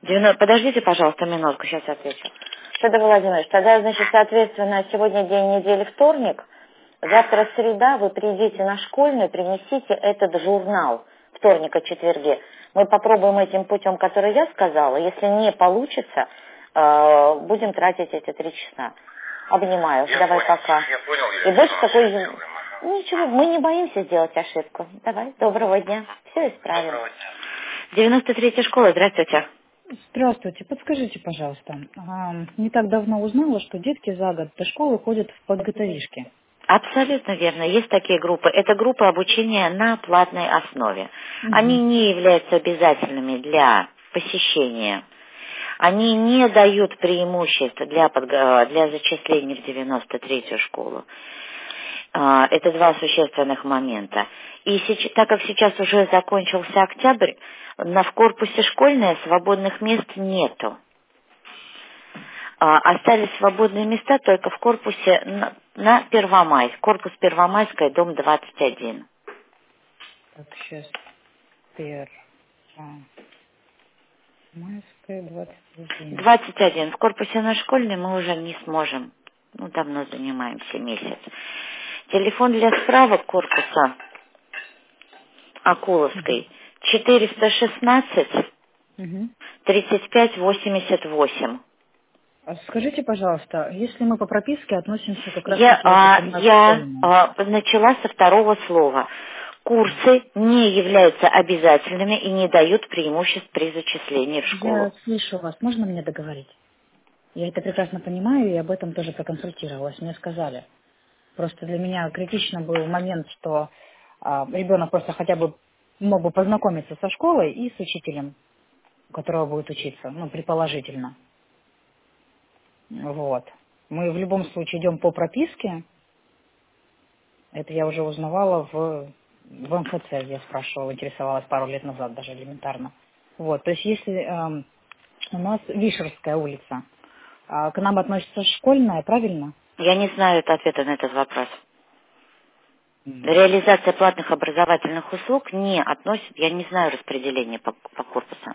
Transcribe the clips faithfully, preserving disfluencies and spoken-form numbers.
Девяно- Подождите, пожалуйста, минутку, сейчас отвечу. Федор Владимирович, тогда, значит, соответственно, сегодня день недели вторник, завтра среда, вы придите на школьную, принесите этот журнал вторника, четверге. Мы попробуем этим путем, который я сказала. Если не получится, э, будем тратить эти три часа. Обнимаю. Я Давай понял, пока. я понял, И я больше все такой... сделаем. Ничего, мы не боимся сделать ошибку. Давай, доброго дня. Все исправим. Доброго дня. девяносто третья школа, здравствуйте. Здравствуйте, подскажите, пожалуйста. а, Не так давно узнала, что детки за год до школы ходят в подготовишки. Абсолютно верно. Есть такие группы. Это группы обучения на платной основе. Они Мгм. не являются обязательными для посещения. Они не дают преимуществ для, подго- для зачисления в девяносто третью школу. А, Это два существенных момента. И сеч- так как сейчас уже закончился октябрь, на, в корпусе школьное свободных мест нету. А, Остались свободные места только в корпусе на, на Первомайск, корпус Первомайская, дом двадцать один. Так, сейчас. Первомайская, двадцать один. двадцать один. В корпусе на школьный мы уже не сможем. Ну, давно занимаемся месяц. Телефон для справок корпуса Акуловской четыреста шестнадцать Мгм. тридцать пять восемьдесят восемь. А скажите, пожалуйста, если мы по прописке относимся как Я, раз-таки вот а, это на я школьную. а, начала со второго слова. Курсы не являются обязательными и не дают преимуществ при зачислении в Я школу. слышу вас, можно мне договорить? Я это прекрасно понимаю и об этом тоже проконсультировалась, мне сказали. Просто для меня критично был момент, что а, ребенок просто хотя бы мог бы познакомиться со школой и с учителем, у которого будет учиться, ну, предположительно. Вот. Мы в любом случае идем по прописке. Это я уже узнавала в, в эм эф цэ, я спрашивала, интересовалась пару лет назад даже элементарно. Вот. То есть если эм, у нас Вишерская улица, а, к нам относится школьная, правильно? Я не знаю это ответа на этот вопрос. М. Реализация платных образовательных услуг не относит, я не знаю распределения по, по корпусам.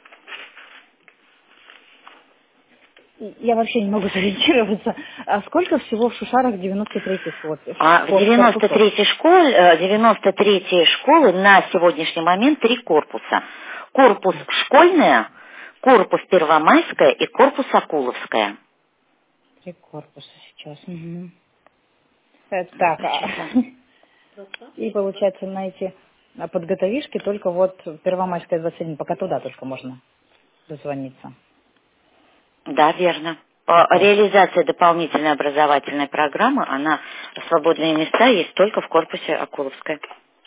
Я вообще не могу сориентироваться. А сколько всего в Шушарах девяносто третьих вот, А в кор- девяносто корпусов? третьей школе, э, девяносто третьей школы на сегодняшний момент три корпуса. Корпус школьная, корпус Первомайская и корпус Акуловская. Три корпуса сейчас. Мгм. Э, Так, а, Почитаю. и получается на эти а, подготовишки только вот Первомайская двадцать один, пока туда только можно дозвониться. Да, верно. А, Пока. Реализация дополнительной образовательной программы, она, свободные места есть только в корпусе Акуловской.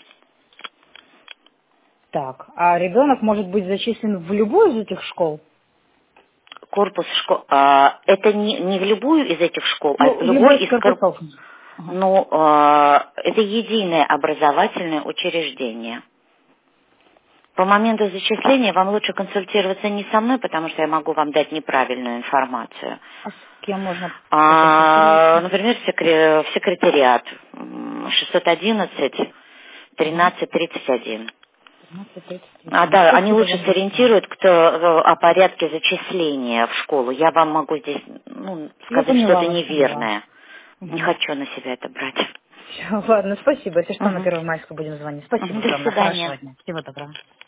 Так, а ребенок может быть зачислен в любую из этих школ? Корпус школ, а, это не, не в любую из этих школ, а Ну, в в любой любой из из корпусов. корпусов. Ага. Ну, а, это единое образовательное учреждение. По моменту зачисления вам лучше консультироваться не со мной, потому что я могу вам дать неправильную информацию. А с кем можно А, проконсультироваться? например, в секре- в секретариат м, шестьсот одиннадцать Ага. тринадцать тридцать один. тринадцать тридцать А, один. да, они Спасибо лучше вам большое. сориентируют, кто э, о порядке зачисления в школу. Я вам могу здесь ну, Я сказать поняла что-то вас, поняла. неверное. Не Угу. хочу на себя это брать. Все, ладно, спасибо. Если что, на Мгм. Первомайскую будем звонить. Мгм. Спасибо До огромное. свидания. Хорошего дня. Всего доброго.